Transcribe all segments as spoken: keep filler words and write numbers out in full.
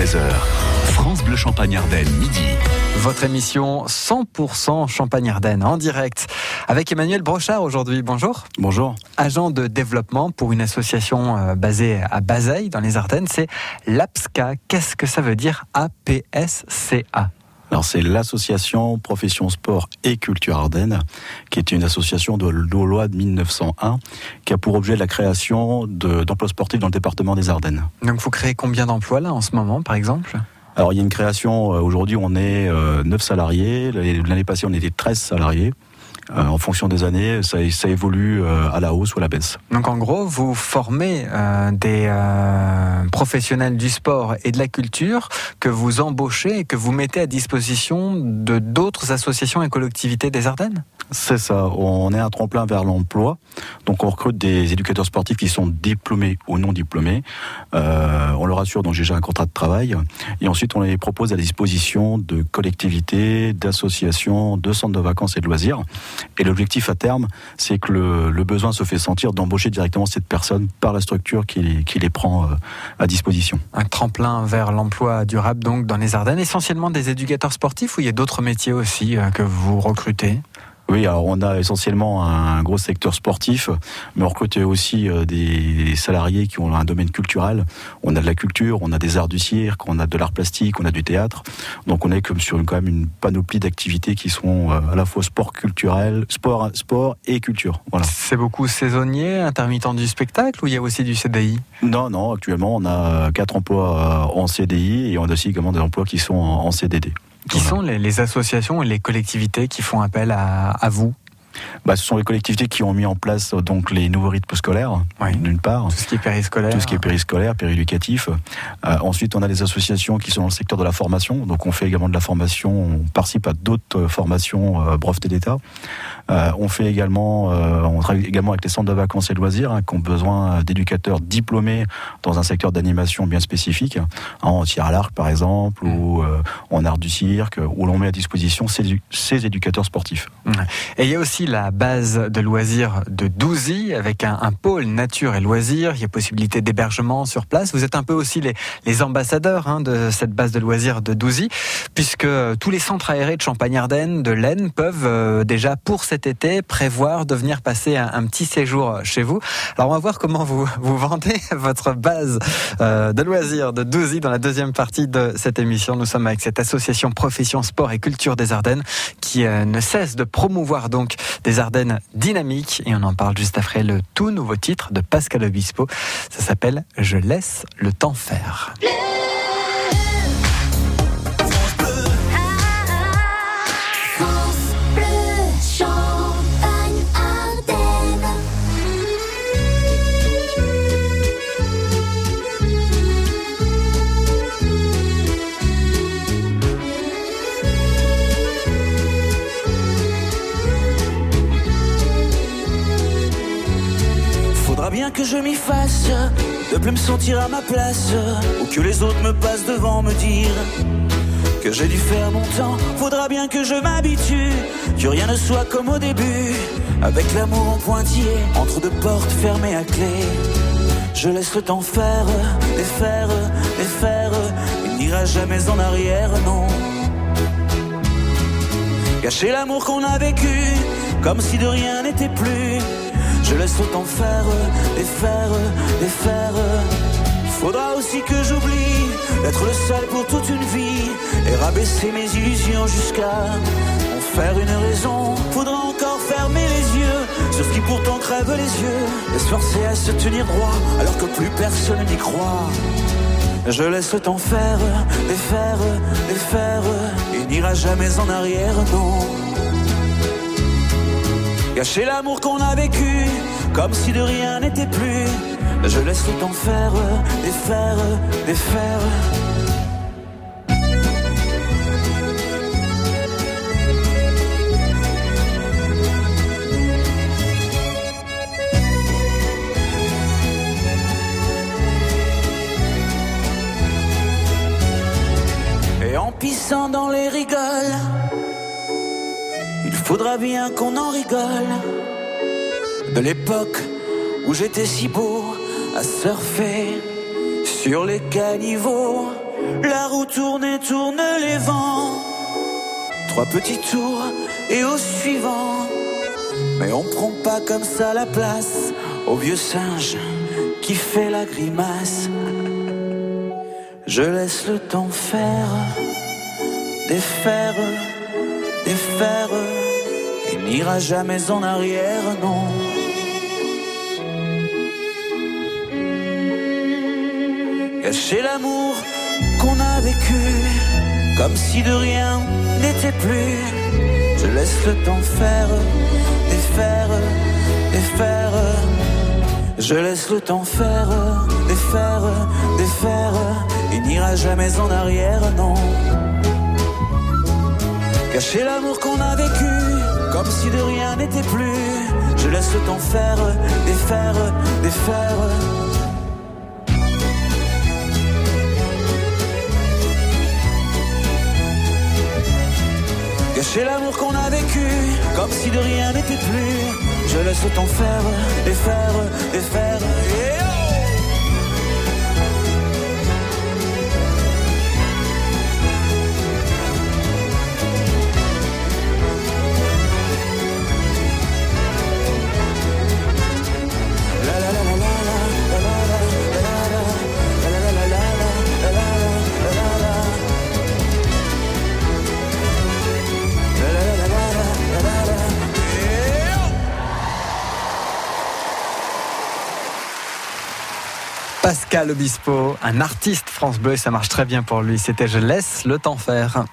treize heures. France Bleu Champagne-Ardenne, midi. Votre émission cent pour cent Champagne-Ardenne en direct avec Emmanuel Brochard aujourd'hui. Bonjour. Bonjour. Agent de développement pour une association basée à Bazeilles dans les Ardennes, c'est l'APSCA. Qu'est-ce que ça veut dire A P S C A ? Alors c'est l'association Profession Sport et Culture Ardennes, qui est une association de loi de mille neuf cent un, qui a pour objet la création de, d'emplois sportifs dans le département des Ardennes. Donc vous créez combien d'emplois là en ce moment par exemple ? Alors il y a une création, aujourd'hui on est euh, neuf salariés, l'année passée on était treize salariés. Euh, en fonction des années, ça, ça évolue euh, à la hausse ou à la baisse. Donc en gros, vous formez euh, des euh, professionnels du sport et de la culture que vous embauchez et que vous mettez à disposition de d'autres associations et collectivités des Ardennes ? C'est ça, on est un tremplin vers l'emploi. Donc on recrute des éducateurs sportifs qui sont diplômés ou non diplômés. Euh, on leur assure donc déjà un contrat de travail. Et ensuite on les propose à la disposition de collectivités, d'associations, de centres de vacances et de loisirs. Et l'objectif à terme, c'est que le, le besoin se fait sentir d'embaucher directement cette personne par la structure qui, qui les prend à disposition. Un tremplin vers l'emploi durable donc dans les Ardennes, essentiellement des éducateurs sportifs ou il y a d'autres métiers aussi que vous recrutez ? Oui, alors on a essentiellement un gros secteur sportif, mais on recrute aussi des salariés qui ont un domaine culturel. On a de la culture, on a des arts du cirque, on a de l'art plastique, on a du théâtre. Donc on est comme sur une, quand même une panoplie d'activités qui sont à la fois sport culturel, sport, sport et culture. Voilà. C'est beaucoup saisonnier, intermittent du spectacle ou il y a aussi du C D I ? Non, non, actuellement on a quatre emplois en C D I et on a aussi également des emplois qui sont en C D D. Qui sont les, les associations et les collectivités qui font appel à, à vous ? Bah, ce sont les collectivités qui ont mis en place donc les nouveaux rythmes scolaires, oui. D'une part. Tout ce qui est périscolaire. Tout ce qui est périscolaire, péréducatif. Euh, ensuite, on a des associations qui sont dans le secteur de la formation. Donc, on fait également de la formation. On participe à d'autres formations euh, brevetées d'État. Euh, on fait également, euh, on travaille également avec les centres de vacances et de loisirs hein, qui ont besoin d'éducateurs diplômés dans un secteur d'animation bien spécifique, hein, en tir à l'arc par exemple, mmh. ou euh, en art du cirque, où l'on met à disposition ces, ces éducateurs sportifs. Mmh. Et il y a aussi la base de loisirs de Douzy avec un, un pôle nature et loisirs. Il y a possibilité d'hébergement sur place. Vous êtes un peu aussi les, les ambassadeurs hein, de cette base de loisirs de Douzy, puisque tous les centres aérés de Champagne-Ardenne, de l'Aisne, peuvent euh, déjà pour cet été prévoir de venir passer un, un petit séjour chez vous. Alors on va voir comment vous, vous vendez votre base euh, de loisirs de Douzy dans la deuxième partie de cette émission. Nous sommes avec cette association Profession Sport et Culture des Ardennes qui euh, ne cesse de promouvoir donc des Ardennes dynamiques et on en parle juste après le tout nouveau titre de Pascal Obispo. Ça s'appelle « Je laisse le temps faire ». Bien que je m'y fasse, de plus me sentir à ma place, ou que les autres me passent devant me dire que j'ai dû faire mon temps. Faudra bien que je m'habitue, que rien ne soit comme au début, avec l'amour en pointillé, entre deux portes fermées à clé. Je laisse le temps faire, et faire, et faire, il n'ira jamais en arrière, non. Gâcher l'amour qu'on a vécu, comme si de rien n'était plus. Je laisse le temps faire, et faire, et faire. Faudra aussi que j'oublie d'être le seul pour toute une vie et rabaisser mes illusions jusqu'à en faire une raison. Faudra encore fermer les yeux sur ce qui pourtant crève les yeux et se forcer à se tenir droit alors que plus personne n'y croit. Je laisse le temps faire, et faire, et faire. Il n'ira jamais en arrière, non. Gâcher l'amour qu'on a vécu, comme si de rien n'était plus. Je laisse le temps faire, et faire, et faire. Et en pissant dans les rigoles, il faudra bien qu'on en rigole. De l'époque où j'étais si beau à surfer sur les caniveaux La roue tourne et tourne les vents. Trois petits tours et au suivant. Mais on prend pas comme ça la place au vieux singe qui fait la grimace. Je laisse le temps faire, défaire, défaire. Il n'ira jamais en arrière, non. Cacher l'amour qu'on a vécu, comme si de rien n'était plus. Je laisse le temps faire, défaire, défaire. Je laisse le temps faire, défaire, défaire. Il n'ira jamais en arrière, non. Cacher l'amour qu'on a vécu, comme si de rien n'était plus. Je laisse le temps faire, défaire, défaire. Cacher l'amour qu'on a vécu, comme si de rien n'était plus. Je laisse le temps faire, défaire, défaire. Yeah. Pascal Obispo, un artiste France Bleu, et ça marche très bien pour lui. C'était Je laisse le temps faire.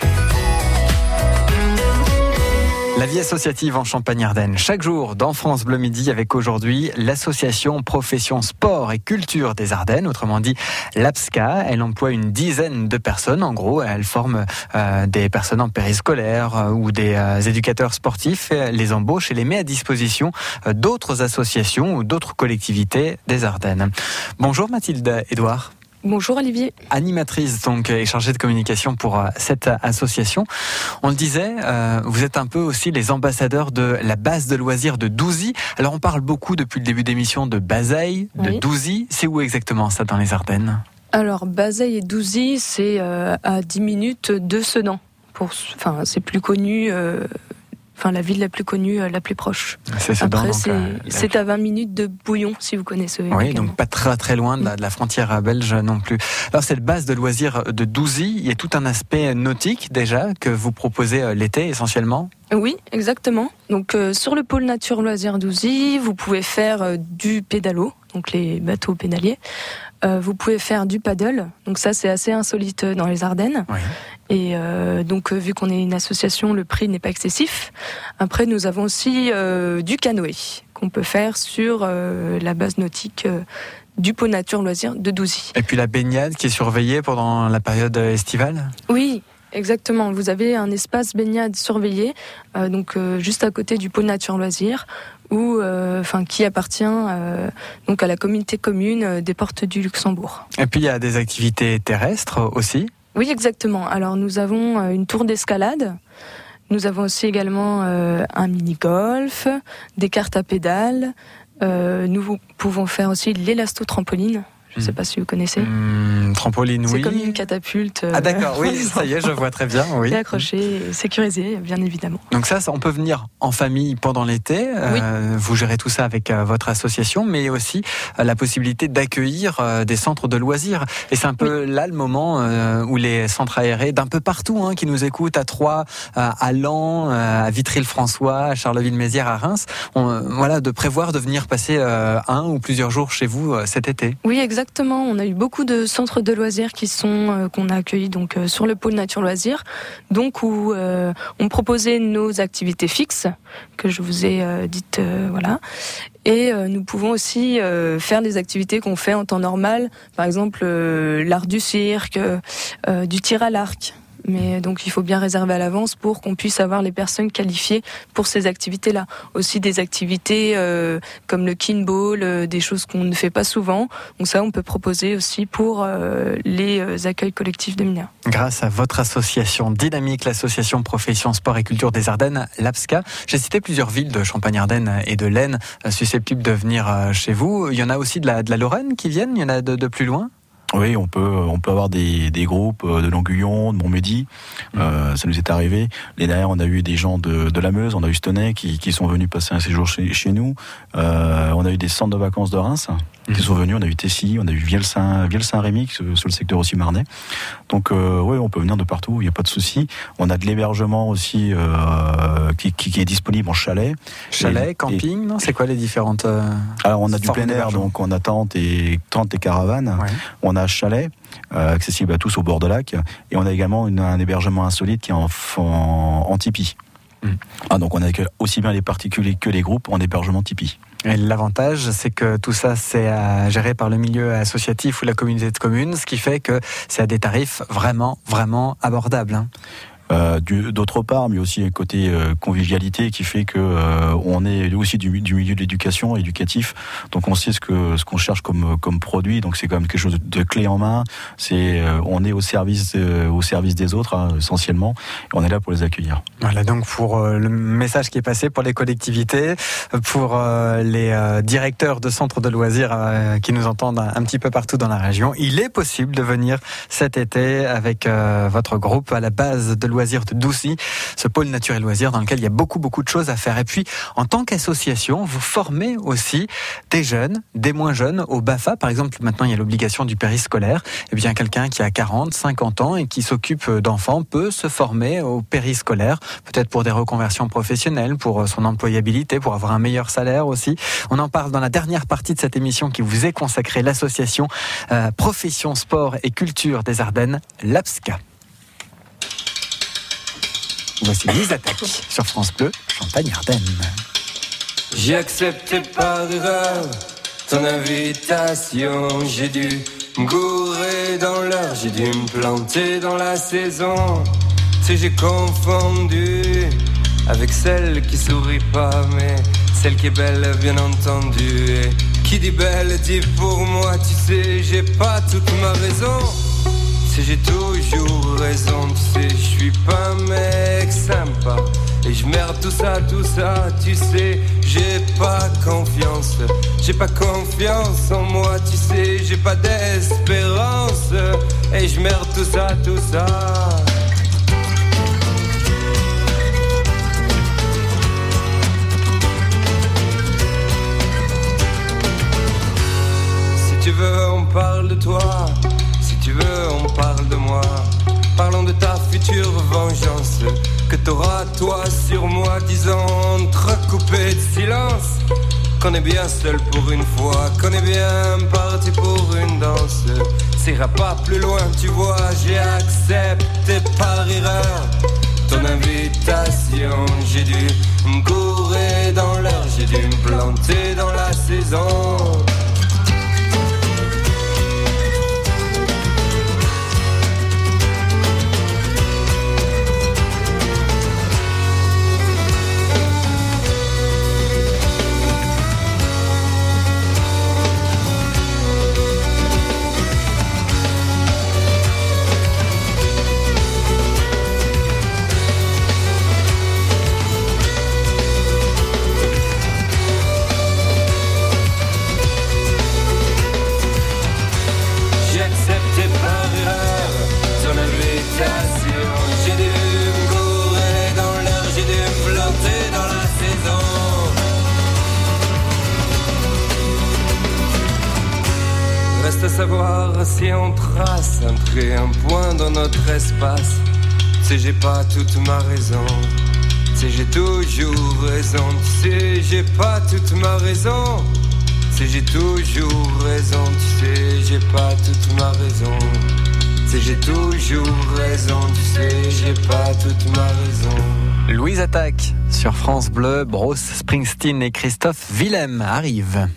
La vie associative en Champagne-Ardenne, chaque jour dans France Bleu Midi, avec aujourd'hui l'association Profession Sport et Culture des Ardennes, autrement dit l'APSCA. Elle emploie une dizaine de personnes, en gros. Elle forme euh, des personnes en périscolaire euh, ou des euh, éducateurs sportifs, les embauche et les met à disposition euh, d'autres associations ou d'autres collectivités des Ardennes. Bonjour Mathilde Edouard. Bonjour Olivier. Animatrice donc et chargée de communication pour euh, cette association. On le disait, euh, vous êtes un peu aussi les ambassadeurs de la base de loisirs de Douzy. Alors on parle beaucoup depuis le début d'émission de Bazeilles, de oui. Douzy. C'est où exactement ça dans les Ardennes ? Alors Bazeilles et Douzy, c'est euh, à dix minutes de Sedan. Pour, enfin, c'est plus connu. Euh, Enfin, la ville la plus connue, la plus proche. C'est Sedan, Après, donc, c'est, euh, c'est à vingt minutes de Bouillon, si vous connaissez. Oui, également. donc pas très très loin de la, de la frontière belge non plus. Alors, cette base de loisirs de Douzy, il y a tout un aspect nautique déjà que vous proposez l'été essentiellement. Oui, exactement. Donc, euh, sur le pôle nature loisirs Douzy, vous pouvez faire euh, du pédalo, donc les bateaux pédaliers. Euh, vous pouvez faire du paddle, donc ça c'est assez insolite dans les Ardennes. Oui. Et euh, donc euh, vu qu'on est une association, le prix n'est pas excessif. Après nous avons aussi euh, du canoë qu'on peut faire sur euh, la base nautique euh, du pôle nature loisirs de Douzy. Et puis la baignade qui est surveillée pendant la période estivale ? Oui. Exactement, vous avez un espace baignade surveillé, euh, donc euh, juste à côté du pôle nature loisirs, où, euh, enfin, qui appartient euh, donc à la communauté commune euh, des Portes du Luxembourg. Et puis il y a des activités terrestres aussi ? Oui, exactement. Alors nous avons euh, une tour d'escalade. Nous avons aussi également euh, un mini-golf, des cartes à pédales. Euh, nous pouvons faire aussi l'élastotrampoline. Je ne sais pas si vous connaissez. Mmh, trampoline, c'est oui. C'est comme une catapulte. Euh, ah d'accord, oui, ça y est, je vois très bien. Oui. C'est accroché, sécurisé, bien évidemment. Donc ça, ça, on peut venir en famille pendant l'été. Oui. Euh, vous gérez tout ça avec euh, votre association, mais aussi euh, la possibilité d'accueillir euh, des centres de loisirs. Et c'est un peu oui. là le moment euh, où les centres aérés d'un peu partout, hein, qui nous écoutent, à Troyes, euh, à Laon, euh, à Vitry-le-François, à Charleville-Mézières, à Reims, on, euh, voilà, de prévoir de venir passer euh, un ou plusieurs jours chez vous euh, cet été. Oui, exactement. On a eu beaucoup de centres de loisirs qui sont euh, qu'on a accueillis donc euh, sur le pôle nature loisirs, donc où euh, on proposait nos activités fixes que je vous ai euh, dites, euh, voilà. Et euh, nous pouvons aussi euh, faire des activités qu'on fait en temps normal, par exemple euh, l'art du cirque, euh, du tir à l'arc. Mais donc il faut bien réserver à l'avance pour qu'on puisse avoir les personnes qualifiées pour ces activités-là. Aussi des activités euh, comme le kinball, euh, des choses qu'on ne fait pas souvent. Donc ça, on peut proposer aussi pour euh, les accueils collectifs de mineurs. Grâce à votre association dynamique, l'association Profession Sport et Culture des Ardennes, l'APSCA, j'ai cité plusieurs villes de Champagne-Ardenne et de l'Aisne susceptibles de venir chez vous. Il y en a aussi de la, de la Lorraine qui viennent, il y en a de, de plus loin ? Oui, on peut, on peut avoir des, des groupes de Longuyon, de Montmédy. Mmh. Euh, ça nous est arrivé. L'année dernière, on a eu des gens de, de la Meuse, on a eu Stenay qui, qui sont venus passer un séjour chez, chez nous. Euh, on a eu des centres de vacances de Reims mmh. qui sont venus. On a eu Tessy, on a eu Vielle-Saint, Vielle-Saint-Rémy sur le secteur aussi marnais. Donc, euh, oui, on peut venir de partout. Il n'y a pas de souci. On a de l'hébergement aussi euh, qui, qui, qui est disponible en chalet. Chalet, et, camping, et... non ? C'est quoi les différentes euh, Alors, on a du plein air, donc on a tente et tente et caravane. Ouais. On a chalet, euh, accessible à tous au bord de lac, et on a également une, un hébergement insolite qui est en, en, en tipi. Mmh. Ah, donc on a aussi bien les particuliers que les groupes en hébergement tipi. Et l'avantage, c'est que tout ça, c'est à gérer par le milieu associatif ou la communauté de communes, ce qui fait que c'est à des tarifs vraiment, vraiment abordables. Hein. Euh, du, d'autre part, mais aussi un côté euh, convivialité qui fait que euh, on est aussi du, du milieu de l'éducation éducatif, donc on sait ce que ce qu'on cherche comme comme produit, donc c'est quand même quelque chose de, de clé en main. C'est euh, on est au service euh, au service des autres hein, essentiellement, et on est là pour les accueillir. Voilà donc pour euh, le message qui est passé pour les collectivités, pour euh, les euh, directeurs de centres de loisirs euh, qui nous entendent un, un petit peu partout dans la région, il est possible de venir cet été avec euh, votre groupe à la base de loisirs de Doucy, ce pôle nature et loisirs dans lequel il y a beaucoup beaucoup de choses à faire. Et puis, en tant qu'association, vous formez aussi des jeunes, des moins jeunes au B A F A. Par exemple, maintenant il y a l'obligation du périscolaire. Et bien, quelqu'un qui a quarante, cinquante ans et qui s'occupe d'enfants peut se former au périscolaire, peut-être pour des reconversions professionnelles, pour son employabilité, pour avoir un meilleur salaire aussi. On en parle dans la dernière partie de cette émission qui vous est consacrée, l'association euh, Profession Sport et Culture des Ardennes, l'A P S C A. Voici Louise Attaque sur France Bleu, Champagne-Ardenne. J'ai accepté par erreur ton invitation. J'ai dû me gourer dans l'heure, j'ai dû me planter dans la saison. Tu sais, j'ai confondu avec celle qui sourit pas, mais celle qui est belle, bien entendu. Et qui dit belle dit pour moi, tu sais, j'ai pas toute ma raison. J'ai toujours raison, tu sais, je suis pas un mec sympa. Et je merde tout ça, tout ça, tu sais, j'ai pas confiance. J'ai pas confiance en moi, tu sais, j'ai pas d'espérance. Et je merde tout ça, tout ça. Si tu veux, on parle de toi. Si tu veux, on parle de moi. Parlons de ta future vengeance que t'auras toi sur moi, disant entrecoupé de silence qu'on est bien seul pour une fois, qu'on est bien parti pour une danse. Ça ira pas plus loin, tu vois, j'ai accepté par erreur ton invitation. J'ai dû me gourer dans l'heure, j'ai dû me planter dans la saison. Reste à savoir si on trace un trait, un point dans notre espace. Tu sais, j'ai pas toute ma raison. Tu sais, j'ai toujours raison. Tu sais, j'ai pas toute ma raison. Tu sais, j'ai toujours raison. Tu sais, j'ai pas toute ma raison. Tu sais, j'ai toujours raison. Tu sais, j'ai pas toute ma raison. Louise Attaque sur France Bleu, Bruce Springsteen et Christophe Willem arrivent.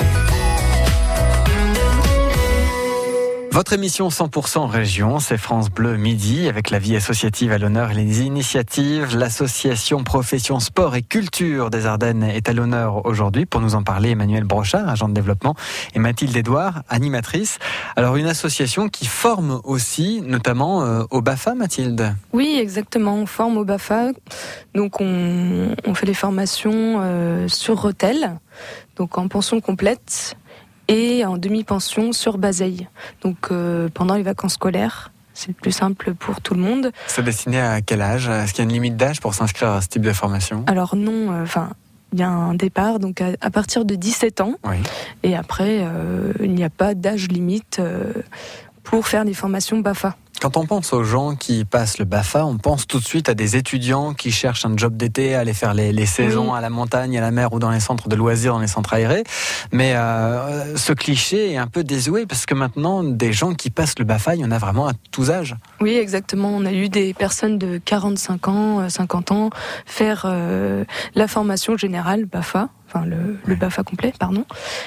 Votre émission cent pour cent région, c'est France Bleu Midi, avec la vie associative à l'honneur et les initiatives. L'association Profession Sport et Culture des Ardennes est à l'honneur aujourd'hui. Pour nous en parler, Emmanuel Brochard, agent de développement, et Mathilde Edouard, animatrice. Alors, une association qui forme aussi, notamment euh, au B A F A, Mathilde ? Oui, exactement. On forme au B A F A. Donc, on, on fait des formations euh, sur Rethel, donc en pension complète. et en demi-pension sur Bazeilles. Donc euh, pendant les vacances scolaires. C'est le plus simple pour tout le monde. C'est destiné à quel âge ? Est-ce qu'il y a une limite d'âge pour s'inscrire à ce type de formation ? Alors non, enfin, euh, il y a un départ donc à, à partir de dix-sept ans. Oui. Et après, euh, il n'y a pas d'âge limite euh, pour faire des formations B A F A. Quand on pense aux gens qui passent le B A F A, on pense tout de suite à des étudiants qui cherchent un job d'été, à aller faire les, les saisons oui. à la montagne, à la mer ou dans les centres de loisirs, dans les centres aérés. Mais euh, ce cliché est un peu désuet parce que maintenant, des gens qui passent le B A F A, il y en a vraiment à tous âges. Oui, exactement. On a eu des personnes de quarante-cinq ans, cinquante ans faire euh, la formation générale B A F A, enfin le, oui. le B A F A complet, pardon.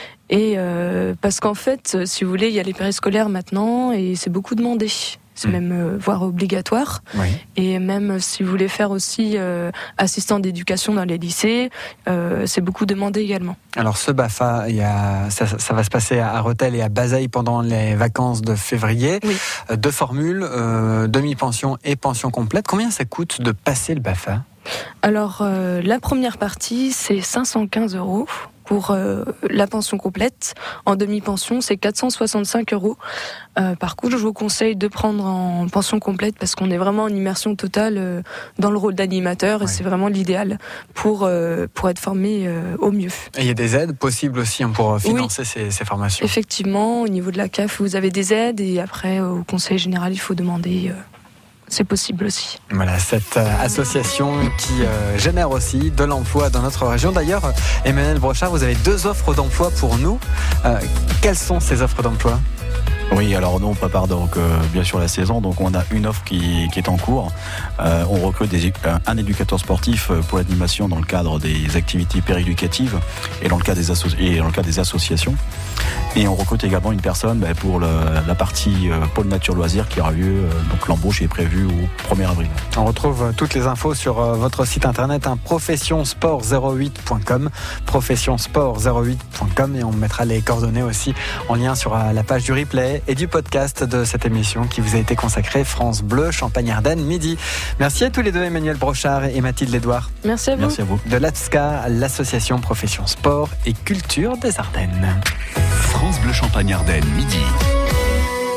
Et euh, parce qu'en fait, si vous voulez, il y a les périscolaires maintenant et c'est beaucoup demandé. C'est mmh. même euh, voire obligatoire. Oui. Et même si vous voulez faire aussi euh, assistant d'éducation dans les lycées, euh, c'est beaucoup demandé également. Alors ce B A F A, il y a, ça, ça va se passer à Rethel et à Bazeilles pendant les vacances de février. Oui. Euh, deux formules, euh, demi-pension et pension complète. Combien ça coûte de passer le B A F A ? Alors euh, la première partie, c'est cinq cent quinze euros. Pour euh, la pension complète, en demi-pension, c'est quatre cent soixante-cinq euros. Euh, par contre, je vous conseille de prendre en pension complète parce qu'on est vraiment en immersion totale euh, dans le rôle d'animateur et ouais. c'est vraiment l'idéal pour, euh, pour être formé euh, au mieux. Et il y a des aides possibles aussi hein, pour financer oui. ces, ces formations ? Effectivement, au niveau de la C A F, vous avez des aides et après, au conseil général, il faut demander... Euh, c'est possible aussi. Voilà, cette euh, association qui euh, génère aussi de l'emploi dans notre région. D'ailleurs, Emmanuel Brochard, vous avez deux offres d'emploi pour nous. Euh, quelles sont ces offres d'emploi ? Oui, alors nous on prépare donc euh, bien sûr la saison, donc on a une offre qui, qui est en cours. Euh, on recrute des, un éducateur sportif pour l'animation dans le cadre des activités péréducatives et dans le cadre des, asso- et dans le cadre des associations. Et on recrute également une personne bah, pour le, la partie euh, pôle nature loisirs qui aura lieu, euh, donc l'embauche est prévue au premier avril. On retrouve toutes les infos sur euh, votre site internet hein, profession sport zéro huit point com profession sport zéro huit point com et on mettra les coordonnées aussi en lien sur euh, la page du replay et du podcast de cette émission qui vous a été consacrée France Bleu Champagne-Ardenne midi. Merci à tous les deux, Emmanuel Brochard et Mathilde Edouard. Merci à vous. Merci à vous. De l'A T S C A, l'association Profession Sport et Culture des Ardennes. France Bleu Champagne-Ardenne, midi.